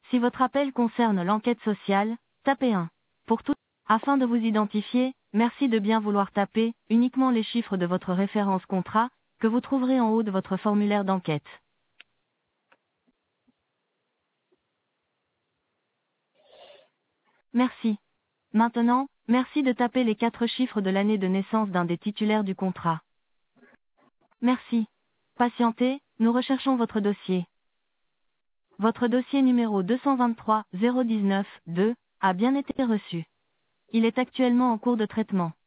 Si votre appel concerne l'enquête sociale, tapez 1. Pour tout, afin de vous identifier, merci de bien vouloir taper uniquement les chiffres de votre référence contrat, que vous trouverez en haut de votre formulaire d'enquête. Merci. Maintenant, merci de taper les 4 chiffres de l'année de naissance d'un des titulaires du contrat. Merci. Patientez, nous recherchons votre dossier. Votre dossier numéro 223 019 2 a bien été reçu. Il est actuellement en cours de traitement.